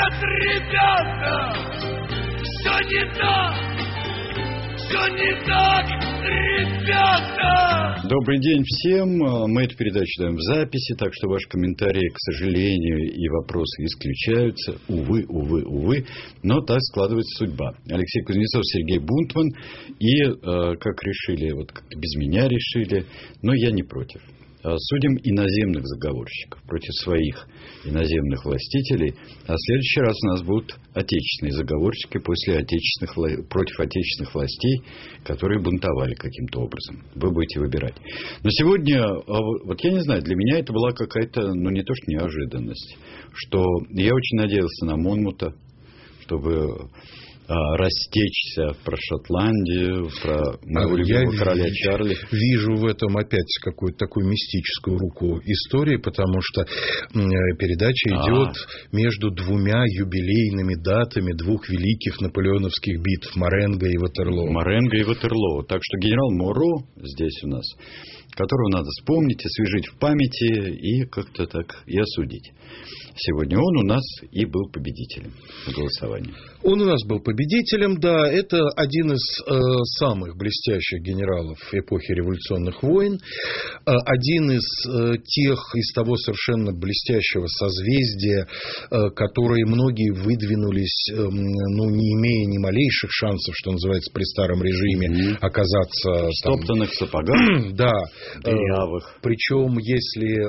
Нет, ребята, все не так, ребята! Добрый день всем. Мы эту передачу даем в записи, так что ваши комментарии, к сожалению, и вопросы исключаются. Увы. Но так складывается судьба. Алексей Кузнецов, Сергей Бунтман. И, как решили, вот как без меня решили, но я не против. Судим иноземных заговорщиков против своих иноземных властителей. А в следующий раз у нас будут отечественные заговорщики против отечественных властей, которые бунтовали каким-то образом. Вы будете выбирать. Но сегодня, вот я не знаю, для меня это была какая-то, ну не то что неожиданность, что я очень надеялся на Монмута, чтобы растечься про Шотландию, про моего любимого короля Чарли. Вижу в этом опять какую-то такую мистическую руку истории, потому что передача идет между двумя юбилейными датами двух великих наполеоновских битв Маренго и Ватерлоо. Так что генерал Моро здесь у нас, которого надо вспомнить, освежить в памяти и как-то так и осудить. Сегодня он у нас и был победителем в голосовании. Он у нас был победителем, да. Это один из самых блестящих генералов эпохи революционных войн. Один из того совершенно блестящего созвездия, которые многие выдвинулись, не имея ни малейших шансов, что называется, при старом режиме оказаться... В стоптанных сапогах. Да. Дырявых. Причем, если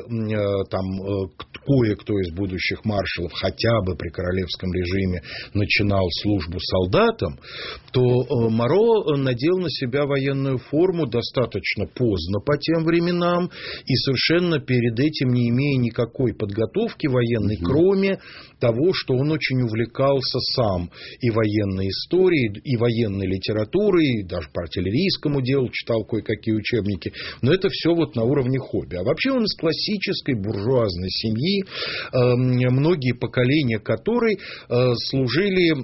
кое-кто из будущих маршалов хотя бы при королевском режиме начинал службу солдатам, то Моро надел на себя военную форму достаточно поздно по тем временам и совершенно перед этим не имея никакой подготовки военной, кроме того, что он очень увлекался сам и военной историей, и военной литературой, и даже по артиллерийскому делу читал кое-какие учебники, но это все вот на уровне хобби. А вообще он из классической буржуазной семьи, многие поколения которой служили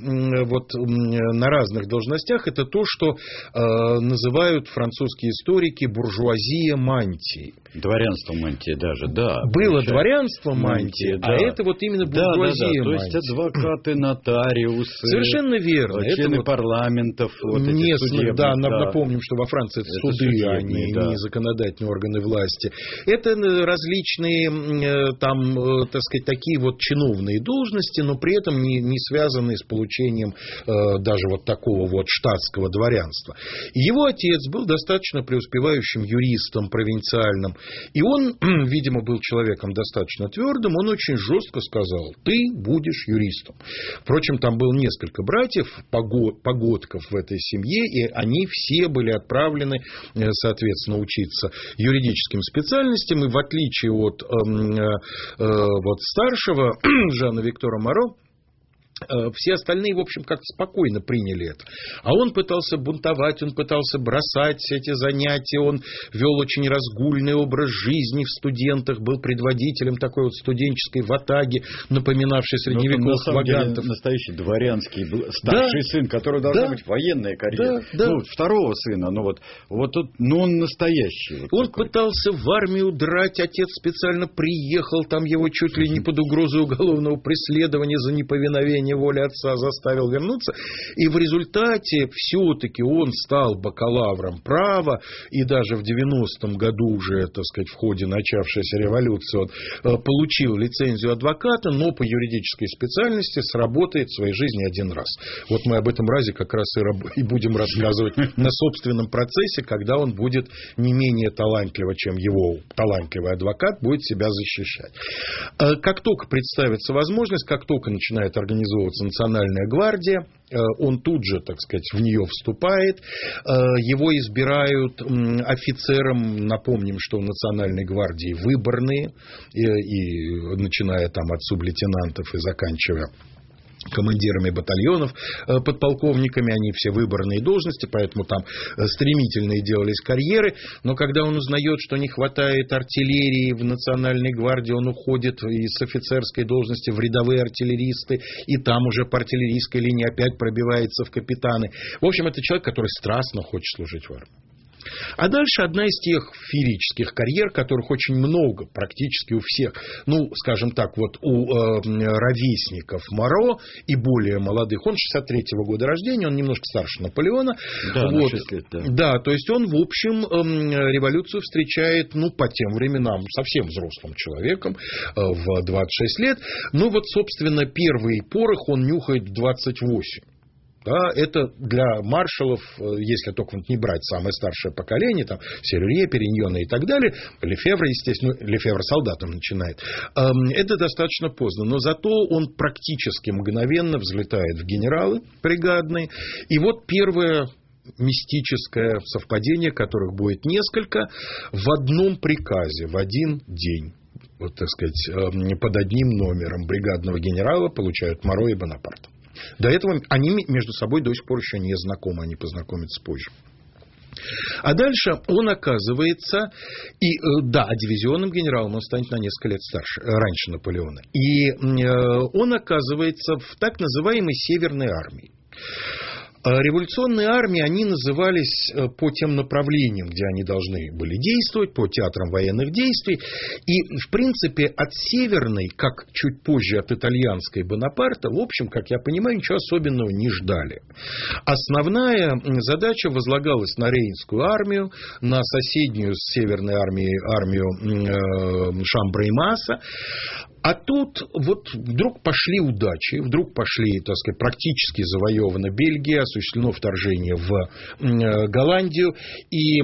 на разных должностях. Это то, что называют французские историки буржуазия мантии. Дворянство мантии даже, да. Было дворянство мантии, да. А это вот именно буржуазия мантии. То есть адвокаты, нотариусы. Совершенно верно. Члены парламентов. Местных, да, напомним, что во Франции это суды, а не законодательные органы власти. Это различные такие вот чиновные должности, но при этом не связанные с получением даже вот такого вот штатского дворянства. Его отец был достаточно преуспевающим юристом провинциальным, и он, видимо, был человеком достаточно твердым, он очень жестко сказал: ты будешь юристом. Впрочем, там было несколько братьев, погодков в этой семье, и они все были отправлены, соответственно, учиться юридическим специальностям, и в отличие от старшего Жана Виктора Моро, все остальные, в общем, как-то спокойно приняли это. А он пытался бунтовать, он пытался бросать эти занятия, он вел очень разгульный образ жизни в студентах, был предводителем такой вот студенческой ватаги, напоминавшей средневековых вагантов. Настоящий дворянский старший сын, который должна быть военная карьера. Второго сына, он настоящий. Он пытался в армию драть, отец специально приехал, там его чуть ли не под угрозой уголовного преследования за неповиновение воли отца заставил вернуться, и в результате все-таки он стал бакалавром права, и даже в 90-м году уже, так сказать, в ходе начавшейся революции он получил лицензию адвоката, но по юридической специальности сработает в своей жизни один раз. Вот мы об этом разе как раз и будем рассказывать на собственном процессе, когда он будет не менее талантливо, чем его талантливый адвокат, будет себя защищать. Как только представится возможность, как только начинает организовываться Национальная гвардия, он тут же, так сказать, в нее вступает. Его избирают офицером. Напомним, что в Национальной гвардии выборные, и начиная там от сублейтенантов и заканчивая командирами батальонов, подполковниками, они все выборные должности, поэтому там стремительные делались карьеры, но когда он узнает, что не хватает артиллерии в Национальной гвардии, он уходит из офицерской должности в рядовые артиллеристы, и там уже по артиллерийской линии опять пробивается в капитаны. В общем, это человек, который страстно хочет служить в армии. А дальше одна из тех феерических карьер, которых очень много, практически у всех, ну, скажем так, вот у ровесников Моро и более молодых, он 63-го года рождения, он немножко старше Наполеона. Да, вот. на 6 лет, да. Да, то есть он, в общем, революцию встречает, ну, по тем временам совсем взрослым человеком в 26 лет. Ну, вот, собственно, первый порох он нюхает в 28. Да, это для маршалов, если только не брать самое старшее поколение, там, Серюрье, Периньона и так далее, Лефевр, естественно, Лефевр солдатом начинает, это достаточно поздно, но зато он практически мгновенно взлетает в генералы бригадные, и вот первое мистическое совпадение, которых будет несколько, в одном приказе, в один день. Вот, так сказать, под одним номером бригадного генерала получают Моро и Бонапарт. До этого они между собой до сих пор еще не знакомы, они познакомятся позже. А дальше он оказывается, дивизионным генералом он станет на несколько лет раньше Наполеона. И он оказывается в так называемой Северной армии. Революционные армии, они назывались по тем направлениям, где они должны были действовать, по театрам военных действий. И, в принципе, от Северной, как чуть позже от итальянской Бонапарта, в общем, как я понимаю, ничего особенного не ждали. Основная задача возлагалась на Рейнскую армию, на соседнюю с Северной армией армию Шамбра-и-Маса. А тут вот вдруг пошли удачи, вдруг пошли, так сказать, практически завоевана Бельгия, осуществлено вторжение в Голландию, и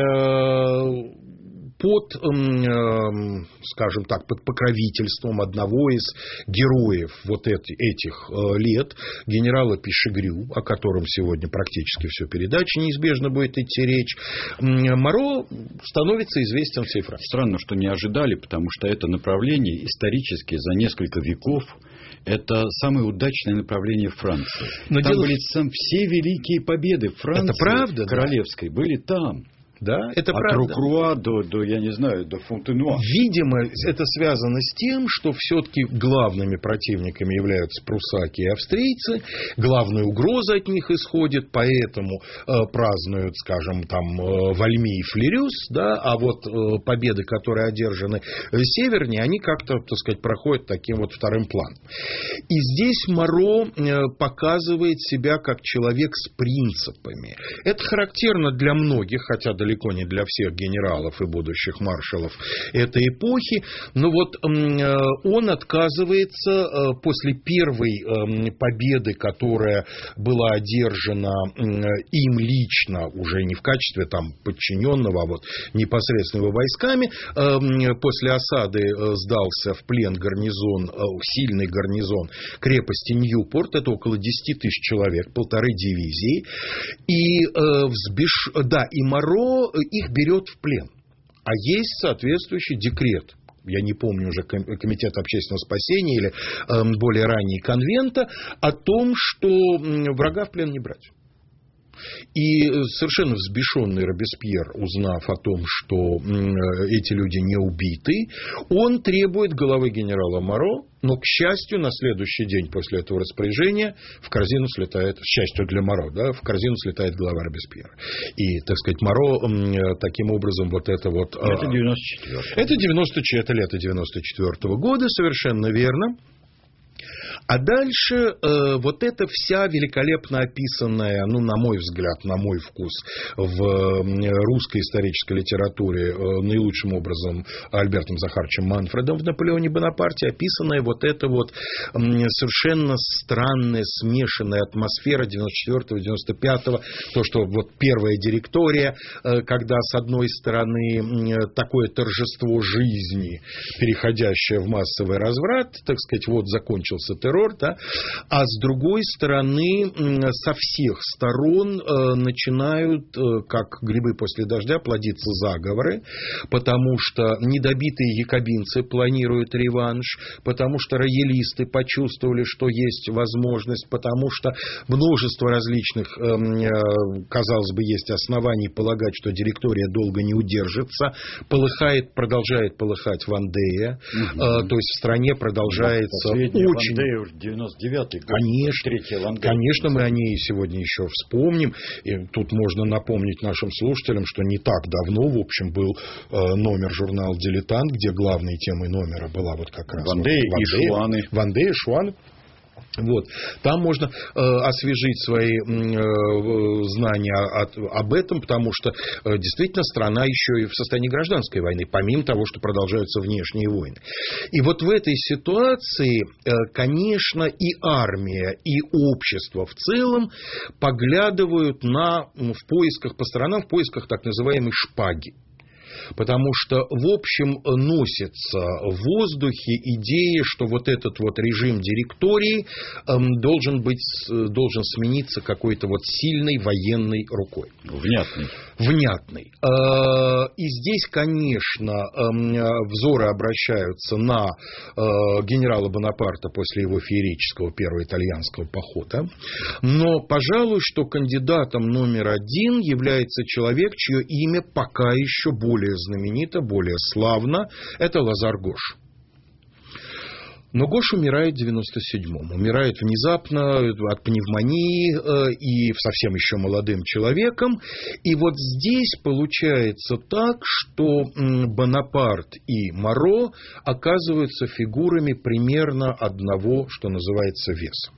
под, скажем так, под покровительством одного из героев вот этих лет, генерала Пишегрю, о котором сегодня практически всю передачу неизбежно будет идти речь, Моро становится известен всей Франции. Странно, что не ожидали, потому что это направление исторически за несколько веков это самое удачное направление Франции. Но там были все великие победы Франции, это правда, королевской, да? Были там. Да, это правда. От Рокруа до, я не знаю, до Фонтенуа. Видимо, это связано с тем, что все-таки главными противниками являются прусаки и австрийцы, главная угроза от них исходит, поэтому празднуют, скажем, там, Вальми и Флерюс, да, а вот победы, которые одержаны севернее, они как-то, так сказать, проходят таким вот вторым планом. И здесь Моро показывает себя как человек с принципами. Это характерно для многих, хотя далеко не для всех генералов и будущих маршалов этой эпохи, но вот он отказывается после первой победы, которая была одержана им лично, уже не в качестве там подчиненного, а вот непосредственно его войсками, после осады сдался в плен гарнизон, сильный гарнизон крепости Ньюпорт, это около 10 тысяч человек, 1,5 дивизии, и Моро их берет в плен. А есть соответствующий декрет. Я не помню уже, Комитет общественного спасения или более ранее Конвента, о том, что врага в плен не брать. И совершенно взбешенный Робеспьер, узнав о том, что эти люди не убиты, он требует головы генерала Моро, но, к счастью, на следующий день после этого распоряжения в корзину слетает, к счастью для Моро, да, в корзину слетает голова Робеспьера. И, так сказать, Моро таким образом вот это вот... Это 94-й. Это лето 94-го года, совершенно верно. А дальше вот эта вся великолепно описанная, ну, на мой взгляд, на мой вкус, в русской исторической литературе наилучшим образом Альбертом Захаровичем Манфредом в «Наполеоне Бонапарте», описанная вот эта вот совершенно странная, смешанная атмосфера 94-95-го, то, что вот первая директория, когда с одной стороны такое торжество жизни, переходящее в массовый разврат, так сказать, вот закончился террор, да? А с другой стороны, со всех сторон начинают, как грибы после дождя, плодиться заговоры, потому что недобитые якобинцы планируют реванш, потому что роялисты почувствовали, что есть возможность, потому что множество различных, казалось бы, есть оснований полагать, что директория долго не удержится, продолжает полыхать Вандея, то есть в стране продолжается очень... говоря, уже 99-й год. Конечно, мы о ней сегодня еще вспомним. И тут можно напомнить нашим слушателям, что не так давно, в общем, был номер журнала «Дилетант», где главной темой номера была вот как раз Ван Дей и Шуаны. Ван Дей и Шуаны. Вот. Там можно освежить свои знания об этом, потому что действительно страна еще и в состоянии гражданской войны, помимо того, что продолжаются внешние войны. И вот в этой ситуации, конечно, и армия, и общество в целом поглядывают в поисках по сторонам, в поисках так называемой шпаги. Потому что, в общем, носится в воздухе идея, что вот этот вот режим директории должен смениться какой-то вот сильной военной рукой. Внятной. И здесь, конечно, взоры обращаются на генерала Бонапарта после его феерического первого итальянского похода. Но, пожалуй, что кандидатом номер один является человек, чье имя пока еще более знаменито, более славно. Это Лазар Гош. Но Гош умирает в 97-м. Умирает внезапно от пневмонии и совсем еще молодым человеком. И вот здесь получается так, что Бонапарт и Моро оказываются фигурами примерно одного, что называется, веса.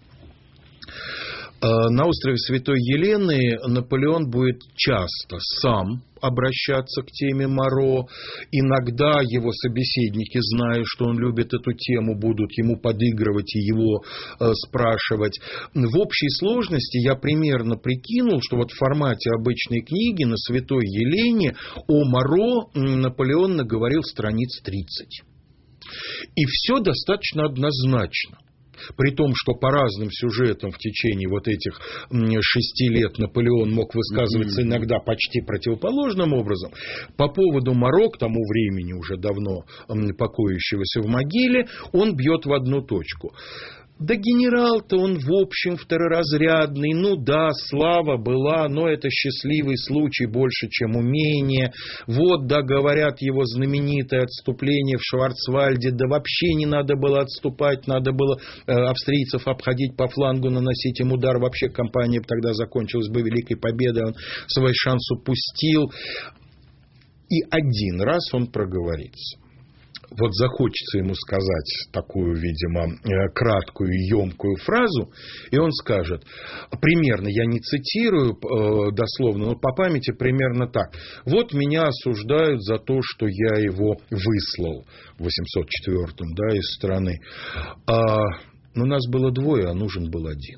На острове Святой Елены Наполеон будет часто сам обращаться к теме Моро. Иногда его собеседники, зная, что он любит эту тему, будут ему подыгрывать и его спрашивать. В общей сложности я примерно прикинул, что вот в формате обычной книги на Святой Елене о Моро Наполеон наговорил страниц 30. И все достаточно однозначно. При том, что по разным сюжетам в течение вот этих 6 лет Наполеон мог высказываться иногда почти противоположным образом, по поводу Моро, к тому времени уже давно покоящегося в могиле, он бьет в одну точку. Да генерал-то он, в общем, второразрядный. Ну да, слава была, но это счастливый случай больше, чем умение. Вот, да, говорят, его знаменитое отступление в Шварцвальде. Да вообще не надо было отступать, надо было австрийцев обходить по флангу, наносить им удар. Вообще кампания тогда закончилась бы великой победой. Он свой шанс упустил. И один раз он проговорится. Вот захочется ему сказать такую, видимо, краткую и емкую фразу, и он скажет, примерно, я не цитирую дословно, но по памяти примерно так. Вот меня осуждают за то, что я его выслал в 804-м, да, из страны. Но нас было двое, а нужен был один.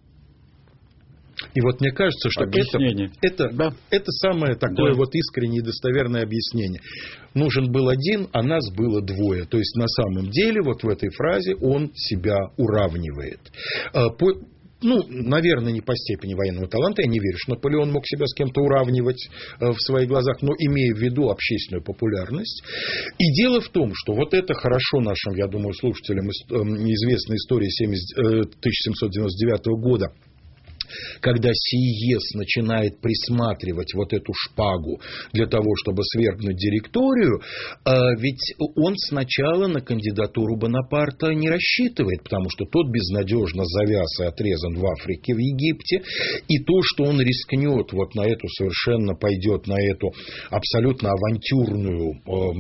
И вот мне кажется, что это самое такое вот искреннее и достоверное объяснение. Нужен был один, а нас было двое. То есть, на самом деле, вот в этой фразе он себя уравнивает. Наверное, не по степени военного таланта, я не верю, что Наполеон мог себя с кем-то уравнивать в своих глазах, но имея в виду общественную популярность. И дело в том, что вот это хорошо нашим, я думаю, слушателям известная история 1799 года, когда Сиес начинает присматривать вот эту шпагу для того, чтобы свергнуть директорию, ведь он сначала на кандидатуру Бонапарта не рассчитывает, потому что тот безнадежно завяз и отрезан в Африке, в Египте, и то, что он рискнет вот на эту совершенно, пойдет на эту абсолютно авантюрную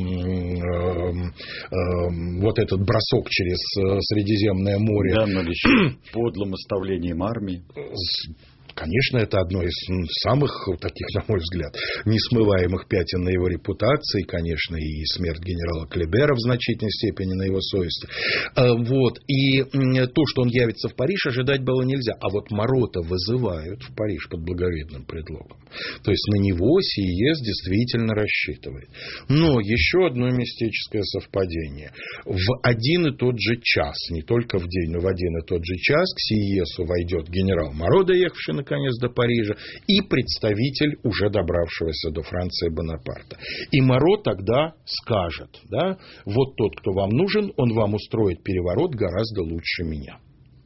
вот этот бросок через Средиземное море. Да, но еще подлым оставлением армии. Конечно, это одно из самых таких, на мой взгляд, несмываемых пятен на его репутации, конечно, и смерть генерала Клебера в значительной степени на его совести. Вот. И то, что он явится в Париж, ожидать было нельзя. А вот Моро-то вызывают в Париж под благовидным предлогом. То есть на него Сиес действительно рассчитывает. Но еще одно мистическое совпадение. В один и тот же час, не только в день, но в один и тот же час к Сиесу войдет генерал Моро, доехавший наконец до Парижа, и представитель, уже добравшегося до Франции, Бонапарта. И Моро тогда скажет, да, вот тот, кто вам нужен, он вам устроит переворот гораздо лучше меня.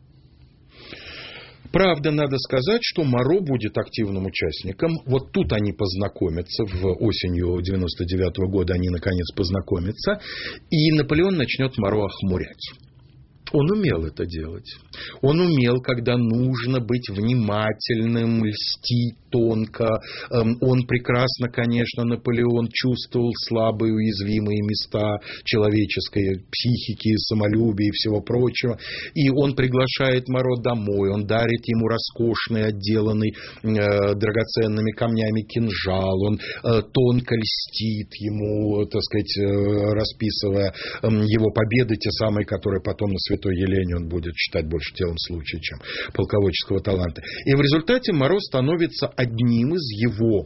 Правда, надо сказать, что Моро будет активным участником. Вот тут они познакомятся, осенью 99 года они наконец познакомятся, и Наполеон начнет Моро охмурять. Он умел это делать. Он умел, когда нужно быть внимательным, льстить тонко. Он прекрасно, конечно, Наполеон чувствовал слабые, уязвимые места человеческой психики, самолюбия и всего прочего. И он приглашает Моро домой, он дарит ему роскошный, отделанный драгоценными камнями кинжал, он тонко льстит ему, так сказать, расписывая его победы, те самые, которые потом на Святой Елене он будет считать больше делом случая, чем полководческого таланта. И в результате Моро становится одним из его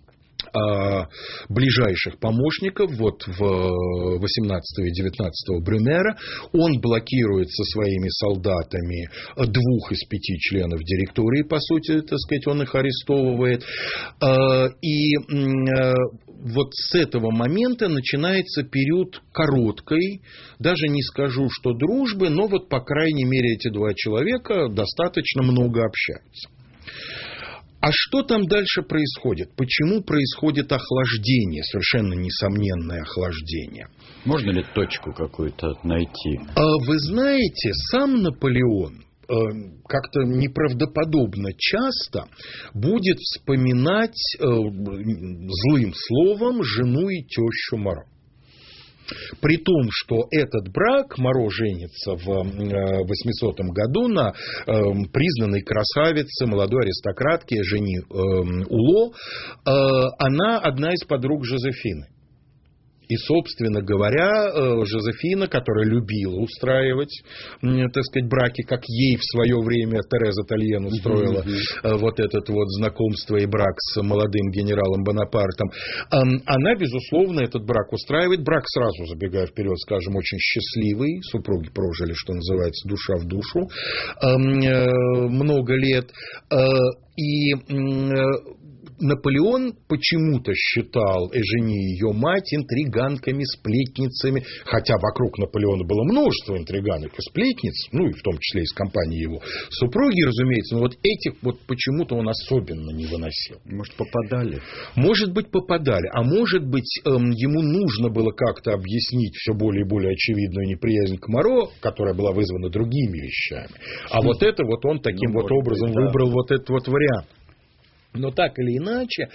ближайших помощников, вот в 18 и 19 Брюмера. Он блокирует со своими солдатами 2 из 5 членов директории, по сути, так сказать, он их арестовывает. И вот с этого момента начинается период короткой, даже не скажу, что дружбы, но вот, по крайней мере, эти 2 человека достаточно много общаются. А что там дальше происходит? Почему происходит охлаждение, совершенно несомненное охлаждение? Можно ли точку какую-то найти? Вы знаете, сам Наполеон как-то неправдоподобно часто будет вспоминать злым словом жену и тещу Моро. При том, что этот брак, Моро женится в 800 году на признанной красавице, молодой аристократке Жени Уло, она одна из подруг Жозефины. И, собственно говоря, Жозефина, которая любила устраивать, так сказать, браки, как ей в свое время Тереза Тальен устроила вот это вот знакомство и брак с молодым генералом Бонапартом, она, безусловно, этот брак устраивает. Брак, сразу забегая вперед, скажем, очень счастливый. Супруги прожили, что называется, душа в душу много лет. И Наполеон почему-то считал Эжени и ее мать интриганками, сплетницами, хотя вокруг Наполеона было множество интриганок и сплетниц, ну и в том числе из компании его супруги, разумеется, но вот этих вот почему-то он особенно не выносил. Может, попадали? Может быть, попадали, а может быть, ему нужно было как-то объяснить все более и более очевидную неприязнь к Моро, которая была вызвана другими вещами. А вот это вот он таким вот образом выбрал вот этот вот вариант. Но так или иначе,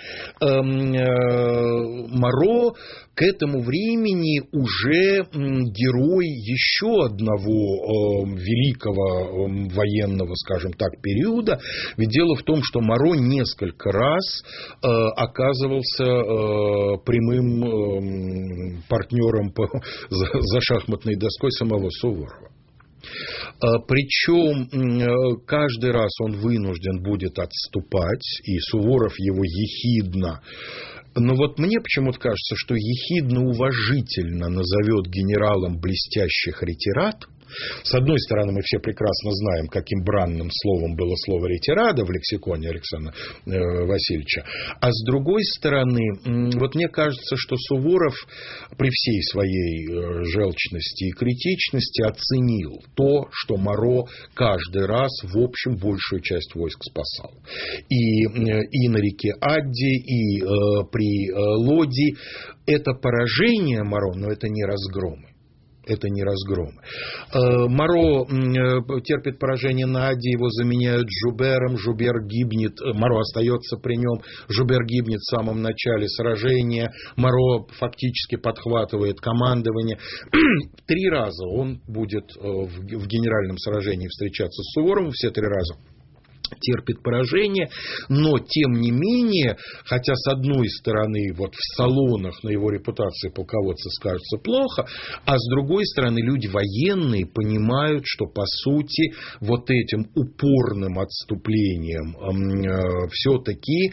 Моро к этому времени уже герой еще одного великого военного, скажем так, периода. Ведь дело в том, что Моро несколько раз оказывался прямым партнером за шахматной доской самого Суворова. Причем каждый раз он вынужден будет отступать, и Суворов его ехидно, но вот мне почему-то кажется, что ехидно уважительно назовет генералом блестящих ретирад. С одной стороны, мы все прекрасно знаем, каким бранным словом было слово ретирада в лексиконе Александра Васильевича. А с другой стороны, вот мне кажется, что Суворов при всей своей желчности и критичности оценил то, что Моро каждый раз, в общем, большую часть войск спасал. И на реке Адди, и при Лоди. Это поражение Моро, но это не разгромы. Это не разгром. Моро терпит поражение на Адде, его заменяют Жубером, Жубер гибнет, Моро остается при нем, Жубер гибнет в самом начале сражения, Моро фактически подхватывает командование. 3 раза он будет в генеральном сражении встречаться с Суворовым, все 3 раза терпит поражение, но тем не менее, хотя с одной стороны вот в салонах на его репутации полководца скажется плохо, а с другой стороны люди военные понимают, что по сути вот этим упорным отступлением все-таки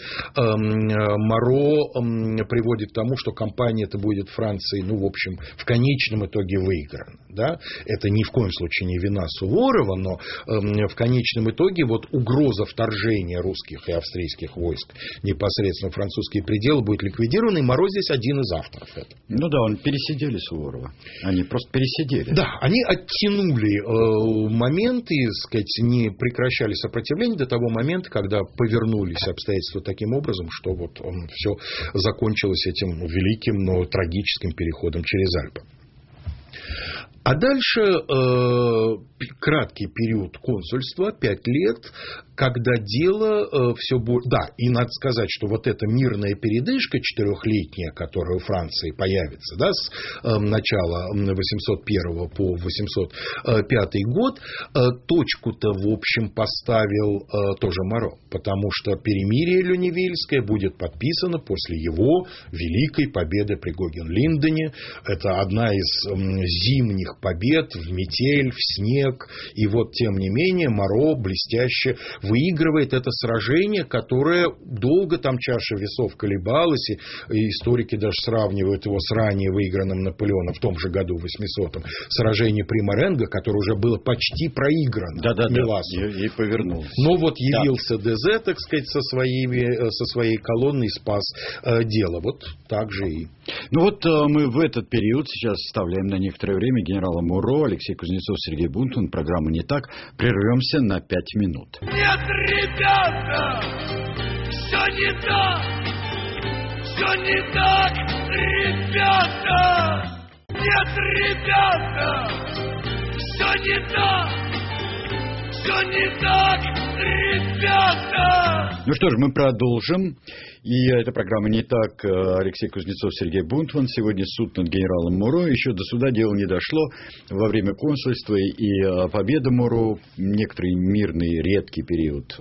Моро приводит к тому, что кампания эта будет Франции, ну в общем в конечном итоге выиграна. Да? Это ни в коем случае не вина Суворова, но в конечном итоге вот угроза вторжения русских и австрийских войск непосредственно в французские пределы будет ликвидирована, и Моро здесь один из авторов этого. Ну да, он пересидели Суворова. Они просто пересидели. Да, они оттянули моменты, сказать, не прекращали сопротивление до того момента, когда повернулись обстоятельства таким образом, что вот все закончилось этим великим, но трагическим переходом через Альпы. А дальше краткий период консульства, 5 лет, когда дело все будет... Да, и надо сказать, что вот эта мирная передышка 4-летняя, которая у Франции появится, да, с начала 801 по 805 год, точку-то, в общем, поставил тоже Моро, потому что перемирие Люневильское будет подписано после его великой победы при Гогенлиндене. Это одна из зимних побед в метель, в снег. И вот, тем не менее, Моро блестяще выигрывает это сражение, которое долго там чаша весов колебалась, и историки даже сравнивают его с ранее выигранным Наполеоном в том же году, в 800-м, сражение при Маренго, которое уже было почти проиграно. Да, и повернулся. Но вот явился Дезе, так сказать, со своей колонной, спас дело. Вот так же и... Ну вот мы в этот период сейчас оставляем на некоторое время генерала Моро, Алексей Кузнецов, Сергей Бунтман. Программа «Не так». Прервемся на 5 минут. Нет, ребята, все не так, все не так, ребята. Нет, ребята, все не так, все не так, ребята. Ну что ж, мы продолжим. И эта программа «Не так». Алексей Кузнецов, Сергей Бунтман. Сегодня суд над генералом Моро. Еще до суда дело не дошло. Во время консульства и победы Моро, некоторый мирный, редкий период,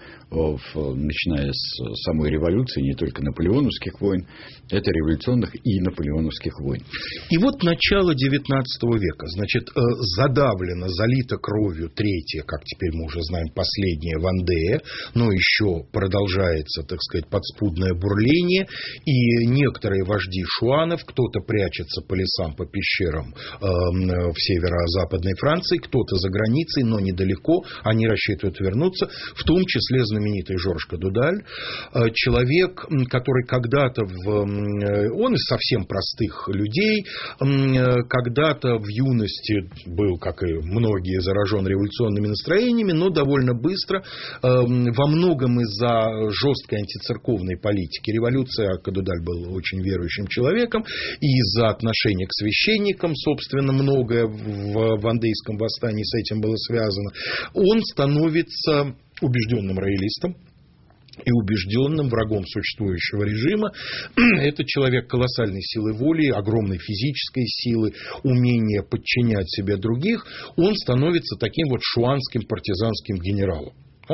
начиная с самой революции, не только наполеоновских войн, это революционных и наполеоновских войн. И вот начало 19 века. Значит, задавлено, залито кровью третье, как теперь мы уже знаем, последнее Вандея, но еще продолжается, так сказать, подспудное бурление, и некоторые вожди шуанов, кто-то прячется по лесам, по пещерам в северо-западной Франции, кто-то за границей, но недалеко, они рассчитывают вернуться, в том числе знаменитый Жорж Кадудаль, человек, который когда-то, он из совсем простых людей, когда-то в юности был, как и многие, заражен революционными настроениями, но довольно быстро, во многом из-за жесткой антицерковной политики революции, а Кадудаль был очень верующим человеком, и из-за отношения к священникам, собственно, многое в Вандейском восстании с этим было связано, он становится убежденным роялистом и убежденным врагом существующего режима. Это человек колоссальной силы воли, огромной физической силы, умения подчинять себе других. Он становится таким вот шуанским партизанским генералом.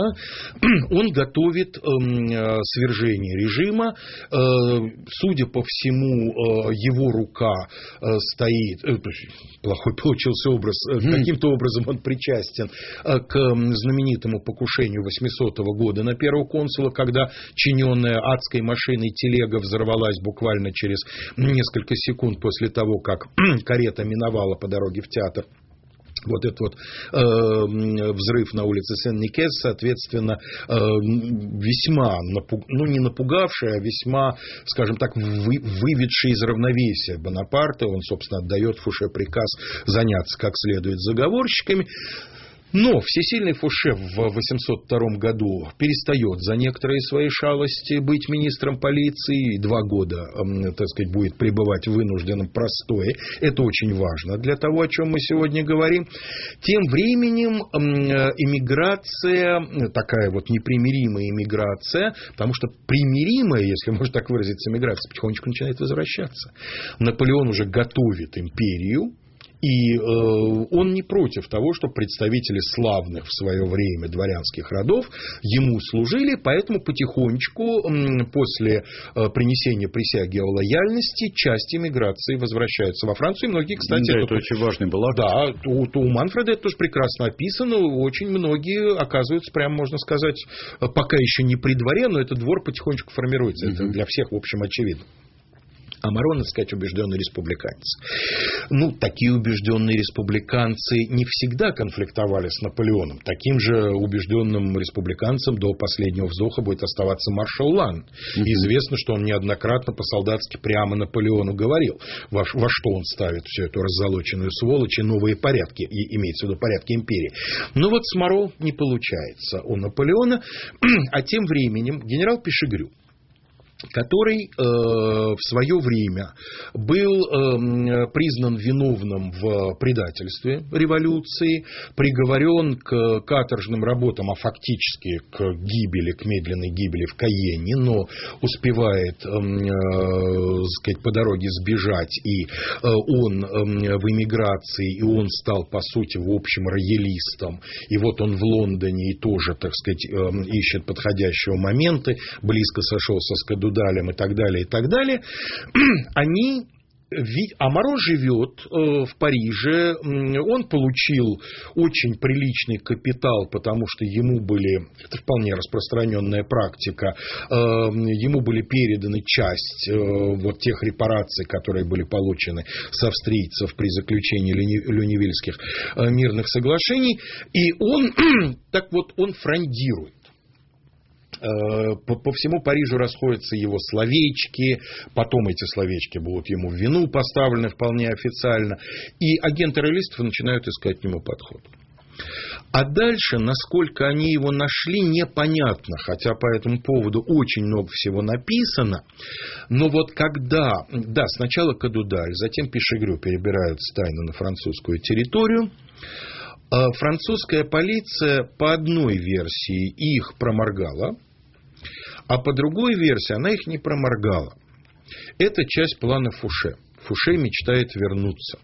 Он готовит свержение режима. Судя по всему, его рука стоит... Плохой получился образ. Каким-то образом он причастен к знаменитому покушению 800-го года на первого консула, когда чиненная адской машиной телега взорвалась буквально через несколько секунд после того, как карета миновала по дороге в театр. Вот этот вот взрыв на улице Сен-Никес, соответственно, весьма, не напугавший, а весьма, скажем так, выведший из равновесия Бонапарта. Он, собственно, отдает Фуше приказ заняться как следует заговорщиками. Но всесильный Фуше в 802 году перестает за некоторые свои шалости быть министром полиции, и 2 года, так сказать, будет пребывать в вынужденном простое. Это очень важно для того, о чем мы сегодня говорим. Тем временем эмиграция, такая вот непримиримая эмиграция, потому что примиримая, если можно так выразиться, эмиграция потихонечку начинает возвращаться. Наполеон уже готовит империю. И он не против того, что представители славных в свое время дворянских родов ему служили, поэтому потихонечку после принесения присяги о лояльности часть эмиграции возвращается во Францию. И многие, кстати... Да, это очень важный был акт. Да, у Манфреда это тоже прекрасно описано. Очень многие оказываются, прямо можно сказать, пока еще не при дворе, но этот двор потихонечку формируется. Это для всех, в общем, очевидно. А Моро, надо сказать, убежденный республиканец. Такие убежденные республиканцы не всегда конфликтовали с Наполеоном. Таким же убежденным республиканцем до последнего вздоха будет оставаться маршал Лан. Известно, что он неоднократно по-солдатски прямо Наполеону говорил, во что он ставит всю эту раззолоченную сволочь и новые порядки, и имеется в виду порядки империи. Но вот с Моро не получается у Наполеона. А тем временем генерал Пешегрю, который в свое время был признан виновным в предательстве революции, приговорен к каторжным работам, а фактически к гибели, к медленной гибели в Кайенне, но успевает, сказать, по дороге сбежать, и он в эмиграции, и он стал, по сути, в общем, роялистом, и вот он в Лондоне и тоже, так сказать, ищет подходящего момента, близко сошелся с Кадудалем и так далее, и так далее. А Моро живет в Париже, он получил очень приличный капитал, потому что ему были, это вполне распространенная практика, ему были переданы часть вот тех репараций, которые были получены с австрийцев при заключении Люневильских мирных соглашений, и он, так вот, он фрондирует. По всему Парижу расходятся его словечки, потом эти словечки будут ему в вину поставлены вполне официально, и агенты роялистов начинают искать к нему подход. А дальше, насколько они его нашли, непонятно, хотя по этому поводу очень много всего написано, но вот когда, да, сначала Кадудаль, затем Пишегрю перебираются тайно на французскую территорию, французская полиция по одной версии их проморгала, а по другой версии она их не проморгала. Это часть плана Фуше. Фуше мечтает вернуться.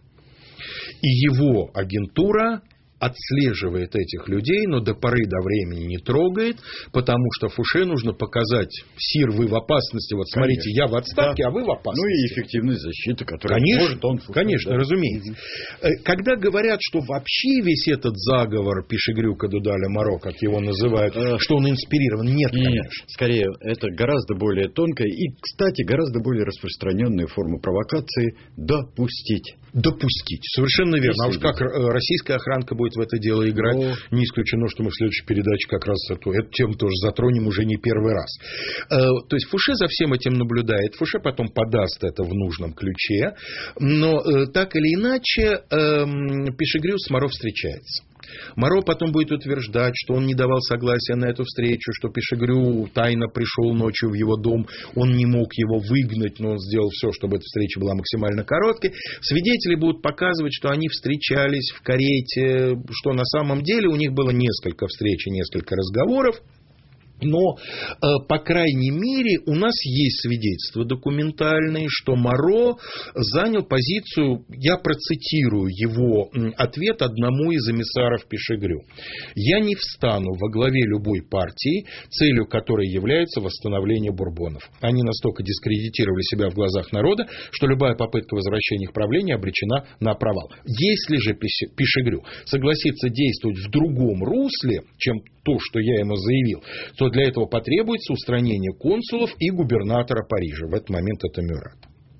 И его агентура отслеживает этих людей, но до поры до времени не трогает, потому что Фуше нужно показать: сир, вы в опасности, вот смотрите, конечно, я в отставке, да, а вы в опасности. Ну и эффективность защиты, которую может он Фуше. Конечно, да, разумеется. Когда говорят, что вообще весь этот заговор Пишегрю, Кадудаля, Моро, как его называют, что он инспирирован, нет, конечно. Скорее, это гораздо более тонкая и, кстати, гораздо более распространенная форма провокации — допустить. Допустить, совершенно верно. А уж как российская охранка будет в это дело играть, не исключено, что мы в следующей передаче как раз эту тему тоже затронем уже не первый раз. То есть Фуше за всем этим наблюдает, Фуше потом подаст это в нужном ключе, но так или иначе Пишегрю с Моро встречается. Моро потом будет утверждать, что он не давал согласия на эту встречу, что Пишегрю тайно пришел ночью в его дом, он не мог его выгнать, но он сделал все, чтобы эта встреча была максимально короткой. Свидетели будут показывать, что они встречались в карете, что на самом деле у них было несколько встреч и несколько разговоров. Но, по крайней мере, у нас есть свидетельства документальные, что Моро занял позицию, я процитирую его ответ одному из эмиссаров Пишегрю: «Я не встану во главе любой партии, целью которой является восстановление Бурбонов. Они настолько дискредитировали себя в глазах народа, что любая попытка возвращения их правления обречена на провал». Если же Пишегрю согласится действовать в другом русле, чем то, что я ему заявил, то для этого потребуется устранение консулов и губернатора Парижа. В этот момент это Мюрат.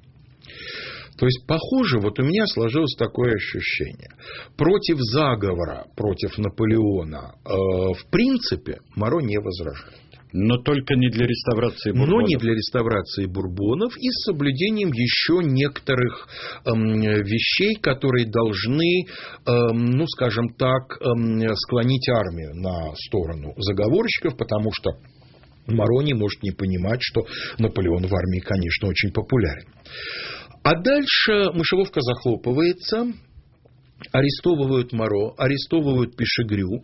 То есть, похоже, вот у меня сложилось такое ощущение. Против заговора, против Наполеона, в принципе, Моро не возражает. Но только не для реставрации Бурбонов. Но не для реставрации Бурбонов и с соблюдением еще некоторых вещей, которые должны, ну, скажем так, склонить армию на сторону заговорщиков, потому что Моро не может не понимать, что Наполеон в армии, конечно, очень популярен. А дальше мышеловка захлопывается. Арестовывают Моро, арестовывают Пишегрю,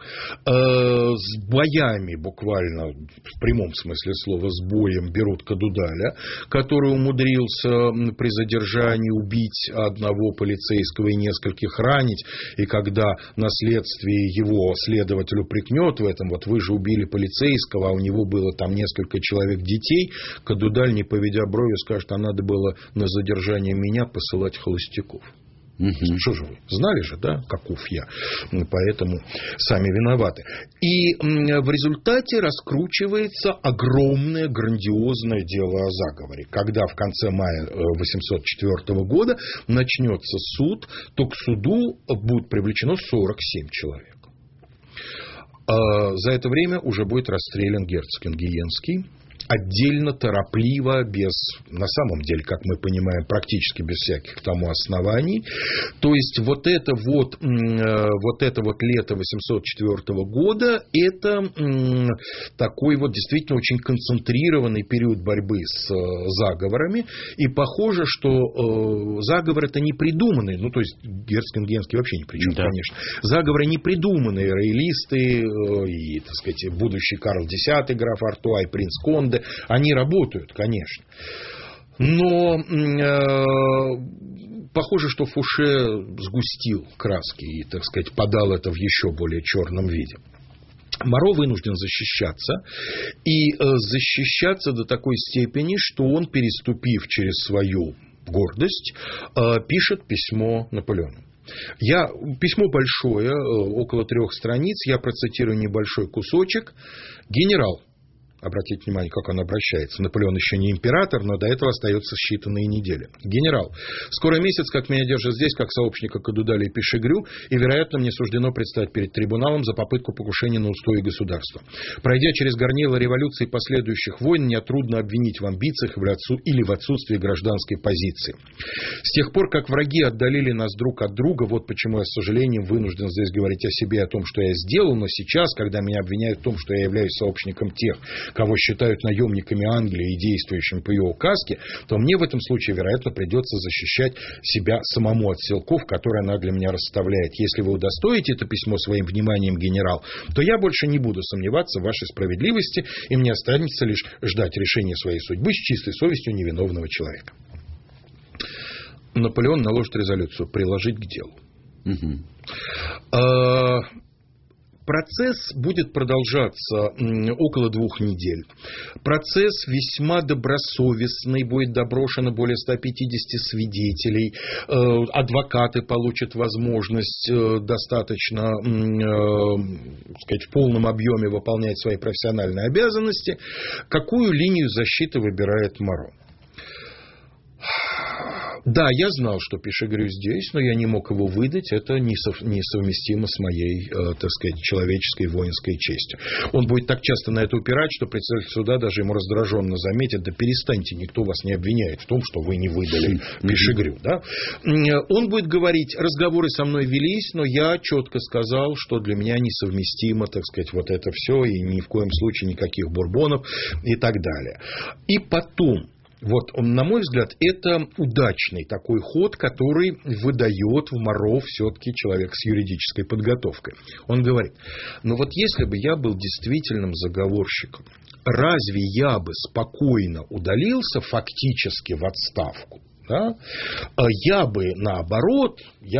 с боями буквально, в прямом смысле слова, с боем берут Кадудаля, который умудрился при задержании убить одного полицейского и нескольких ранить, и когда на следствии его следователь упрекнет в этом: вот вы же убили полицейского, а у него было там несколько человек детей, Кадудаль, не поведя бровью, скажет: а надо было на задержание меня посылать холостяков. Что же вы? Знали же, да, каков я. Поэтому сами виноваты. И в результате раскручивается огромное, грандиозное дело о заговоре. Когда в конце мая 1804 года начнется суд, то к суду будет привлечено 47 человек. За это время уже будет расстрелян герцог Энгиенский. отдельно, торопливо, на самом деле, как мы понимаем, практически без всяких к тому оснований. То есть вот это лето 804 года, это такой вот действительно очень концентрированный период борьбы с заговорами. И похоже, что заговоры-то не придуманные, то есть Герцен-Генский вообще ни при чем, да, конечно. Заговоры не придуманные, роялисты и, так сказать, будущий Карл X, граф Артуа и принц Конде, они работают, конечно. Но похоже, что Фуше сгустил краски и, так сказать, подал это в еще более черном виде. Моро вынужден защищаться, и защищаться до такой степени, что он, переступив через свою гордость, пишет письмо Наполеону. Письмо большое, около 3 страниц, я процитирую небольшой кусочек. «Генерал». Обратите внимание, как он обращается. Наполеон еще не император, но до этого остается считанные недели. «Генерал, скоро месяц, как меня держат здесь, как сообщника Кадудаля и Пишегрю, и, вероятно, мне суждено предстать перед трибуналом за попытку покушения на устои государства. Пройдя через горнило революции и последующих войн, мне трудно обвинить в амбициях или в отсутствии гражданской позиции. С тех пор, как враги отдалили нас друг от друга, вот почему я с сожалением вынужден здесь говорить о себе и о том, что я сделал, но сейчас, когда меня обвиняют в том, что я являюсь сообщником тех, кого считают наемниками Англии и действующими по ее указке, то мне в этом случае, вероятно, придется защищать себя самому от силков, которые она для меня расставляет. Если вы удостоите это письмо своим вниманием, генерал, то я больше не буду сомневаться в вашей справедливости, и мне останется лишь ждать решения своей судьбы с чистой совестью невиновного человека». Наполеон наложит резолюцию «приложить к делу». Процесс будет продолжаться около 2 недель. Процесс весьма добросовестный, будет допрошено более 150 свидетелей. Адвокаты получат возможность достаточно, сказать, в полном объеме выполнять свои профессиональные обязанности. Какую линию защиты выбирает Моро? Да, я знал, что Пишегрю здесь, но я не мог его выдать. Это несовместимо с моей, так сказать, человеческой воинской честью. Он будет так часто на это упирать, что председатель суда даже ему раздраженно заметит: да перестаньте, никто вас не обвиняет в том, что вы не выдали Пишегрю. Да? Он будет говорить: разговоры со мной велись, но я четко сказал, что для меня несовместимо, так сказать, вот это все, и ни в коем случае никаких бурбонов и так далее. И потом... Вот, на мой взгляд, это удачный такой ход, который выдает в Моро все-таки человек с юридической подготовкой. Он говорит: ну вот если бы я был действительным заговорщиком, разве я бы спокойно удалился фактически в отставку? Да? Я бы наоборот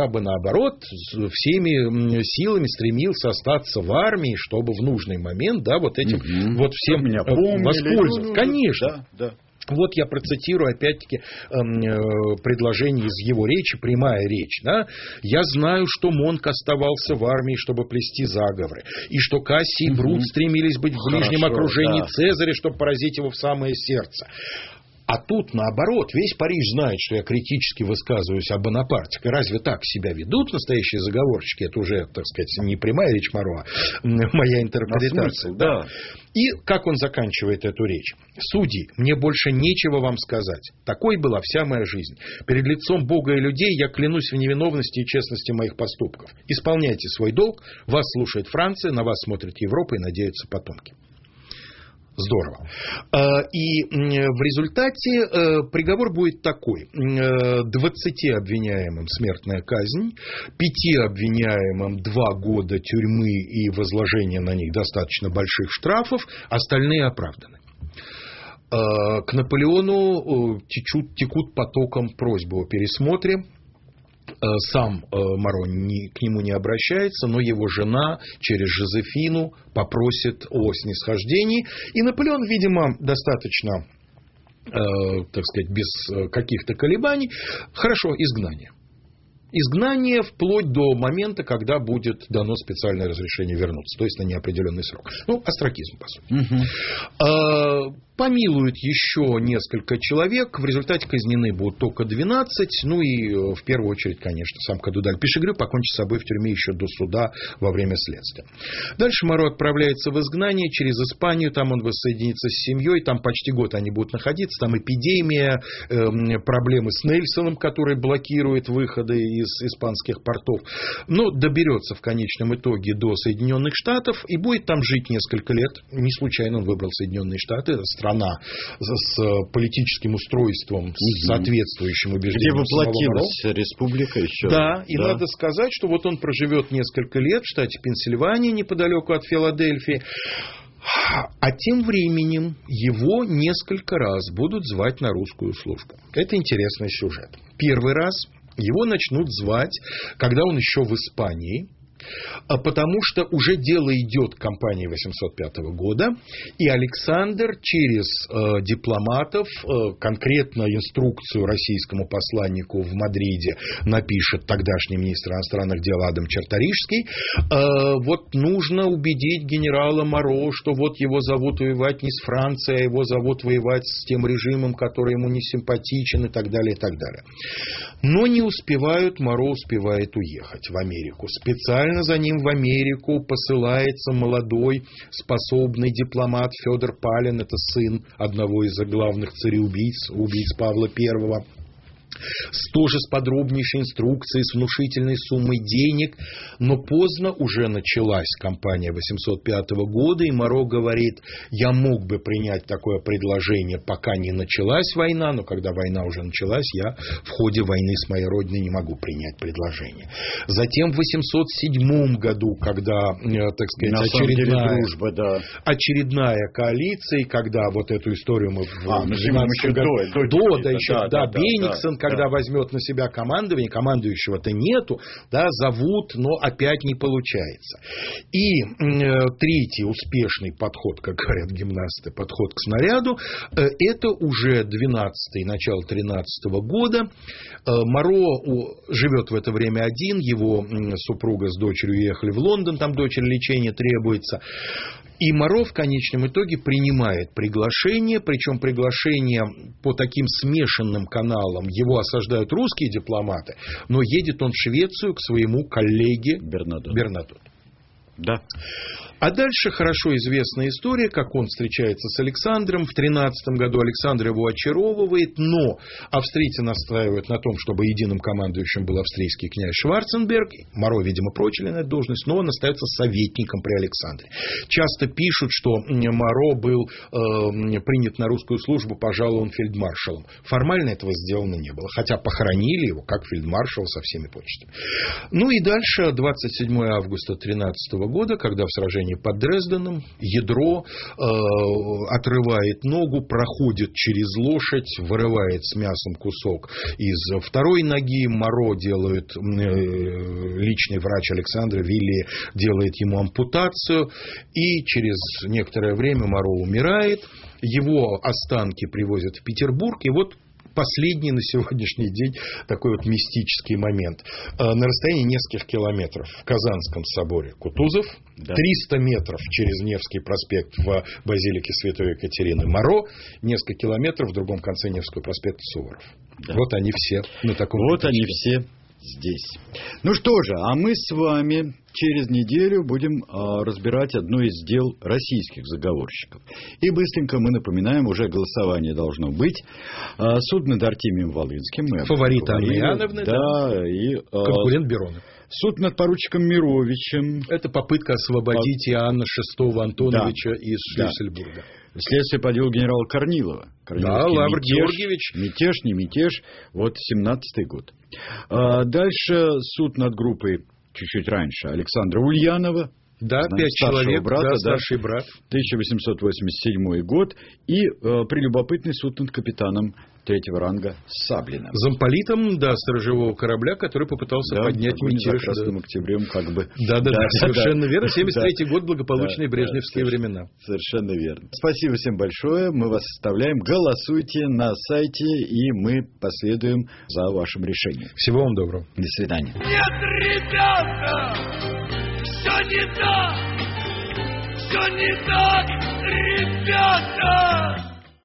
всеми силами стремился остаться в армии, чтобы в нужный момент, да, вот этим вот всем воспользоваться. Конечно. Да. Вот я процитирую, опять-таки, предложение из его речи, прямая речь. Да? «Я знаю, что Монк оставался в армии, чтобы плести заговоры, и что Кассий и Брут стремились быть в ближнем окружении Цезаря, чтобы поразить его в самое сердце». А тут, наоборот, весь Париж знает, что я критически высказываюсь о Бонапарте. Разве так себя ведут настоящие заговорщики? Это уже, так сказать, не прямая речь Моро, а моя интерпретация. Смысл, да. И как он заканчивает эту речь? «Судьи, мне больше нечего вам сказать. Такой была вся моя жизнь. Перед лицом Бога и людей я клянусь в невиновности и честности моих поступков. Исполняйте свой долг. Вас слушает Франция, на вас смотрит Европа и надеются потомки». Здорово. И в результате приговор будет такой: 20 обвиняемым смертная казнь, 5 обвиняемым 2 года тюрьмы и возложение на них достаточно больших штрафов, остальные оправданы. К Наполеону текут потоком просьбы о пересмотре. Сам Моро к нему не обращается, но его жена через Жозефину попросит о снисхождении. И Наполеон, видимо, достаточно, так сказать, без каких-то колебаний. Хорошо, изгнание. Изгнание вплоть до момента, когда будет дано специальное разрешение вернуться, то есть на неопределенный срок. Ну, остракизм, по сути. Помилуют еще несколько человек, в результате казнены будут только 12, ну и в первую очередь, конечно, сам Кадудаль-Пишегрю покончит с собой в тюрьме еще до суда во время следствия. Дальше Моро отправляется в изгнание через Испанию, там он воссоединится с семьей, там почти год они будут находиться, там эпидемия, проблемы с Нельсоном, который блокирует выходы из испанских портов, но доберется в конечном итоге до Соединенных Штатов и будет там жить несколько лет. Не случайно он выбрал Соединенные Штаты, это страна с политическим устройством, соответствующим убеждениям. Где воплотилась республика еще. Да, и надо сказать, что вот он проживет несколько лет в штате Пенсильвания, неподалеку от Филадельфии. А тем временем его несколько раз будут звать на русскую службу. Это интересный сюжет. Первый раз его начнут звать, когда он еще в Испании, потому что уже дело идет к кампании 805 года, и Александр через дипломатов, конкретно инструкцию российскому посланнику в Мадриде напишет тогдашний министр иностранных дел Адам Чарторийский, вот нужно убедить генерала Моро, что вот его зовут воевать не с Францией, а его зовут воевать с тем режимом, который ему не симпатичен, и так далее, и так далее. Но не успевают, Моро успевает уехать в Америку. Специально за ним в Америку посылается молодой, способный дипломат Федор Палин, это сын одного из главных цареубийц, убийц Павла I. Тоже с подробнейшей инструкцией, с внушительной суммой денег, но поздно уже началась кампания 805 года, и Моро говорит, я мог бы принять такое предложение, пока не началась война, но когда война уже началась, я в ходе войны с моей родиной не могу принять предложение. Затем в 807 году, когда, так сказать, очередная коалиция, и когда вот эту историю мы в 12 году, Бениксон, когда возьмет на себя командование, командующего-то нету, да, зовут, но опять не получается. И третий успешный подход, как говорят гимнасты, подход к снаряду, это уже 12-й, начало 13-го года. Моро живет в это время один, его супруга с дочерью уехали в Лондон, там дочери лечения требуется. И Моро в конечном итоге принимает приглашение, причем приглашение по таким смешанным каналам. Его осаждают русские дипломаты, но едет он в Швецию к своему коллеге Бернадоту. Да. А дальше хорошо известная история, как он встречается с Александром. В 13 году Александр его очаровывает, но австрийцы настаивают на том, чтобы единым командующим был австрийский князь Шварценберг. Моро, видимо, прочили на эту должность, но он остается советником при Александре. Часто пишут, что Моро был принят на русскую службу, пожалуй, он фельдмаршалом. Формально этого сделано не было, хотя похоронили его как фельдмаршала со всеми почестями. Ну и дальше, 27 августа 13 года, когда в сражении под Дрезденом ядро отрывает ногу, проходит через лошадь, вырывает с мясом кусок из второй ноги. Моро делает, личный врач Александра Вилли делает ему ампутацию, и через некоторое время Моро умирает. Его останки привозят в Петербург, и вот последний на сегодняшний день такой вот мистический момент. На расстоянии нескольких километров в Казанском соборе Кутузов, 300 метров через Невский проспект в базилике Святой Екатерины Моро, несколько километров в другом конце Невского проспекта Суворов. Да. Вот они все на таком Вот они все здесь. Ну что же, а мы с вами через неделю будем разбирать одно из дел российских заговорщиков. И быстренько мы напоминаем, уже голосование должно быть. Суд над Артемием Волынским. Фаворит Анны Иоанновны. Да, и конкурент Берона. Суд над поручиком Мировичем. Это попытка освободить Иоанна VI Антоновича из Шлиссельбурга. Следствие по делу генерала Корнилова. Да, Лавр Георгиевич. Мятеж, не мятеж. Вот 17-й год. Дальше суд над группой, чуть-чуть раньше, Александра Ульянова. Да, 5 человек, брата, старший брат. 1887 год. И прелюбопытный суд над капитаном 3-го ранга Саблиным. Замполитом, сторожевого корабля, который попытался поднять мятеж. Красным октябрем, как бы. Да, совершенно верно. 73-й год, благополучные брежневские времена. Совершенно верно. Спасибо всем большое. Мы вас оставляем. Голосуйте на сайте, и мы последуем за вашим решением. Всего вам доброго. До свидания. Нет, ребята, все не так, все не так.